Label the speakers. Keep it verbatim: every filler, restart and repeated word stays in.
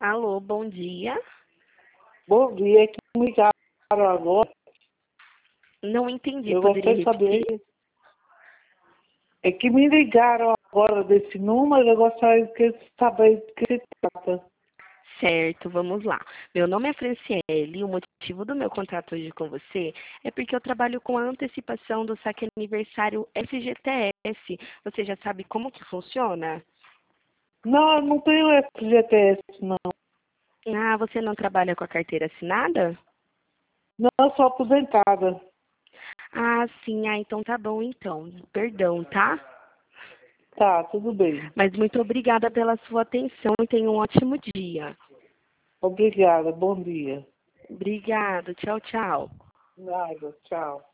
Speaker 1: Alô, bom dia.
Speaker 2: Bom dia, é que me ligaram agora.
Speaker 1: Não entendi,
Speaker 2: Eu
Speaker 1: poderia
Speaker 2: gostaria de
Speaker 1: repetir?
Speaker 2: saber. É que me ligaram agora desse número, eu gostaria de saber de que se trata.
Speaker 1: Certo, vamos lá. Meu nome é Franciele e o motivo do meu contato hoje com você é porque eu trabalho com a antecipação do saque aniversário F G T S. Você já sabe como que funciona?
Speaker 2: Não, eu não tenho F G T S, não.
Speaker 1: Ah, você não trabalha com a carteira assinada?
Speaker 2: Não, eu sou aposentada.
Speaker 1: Ah, sim, ah, então tá bom então. Perdão, tá?
Speaker 2: Tá, tudo bem.
Speaker 1: Mas muito obrigada pela sua atenção e tenha um ótimo dia.
Speaker 2: Obrigada, bom dia.
Speaker 1: Obrigada, tchau, tchau.
Speaker 2: Nada, tchau.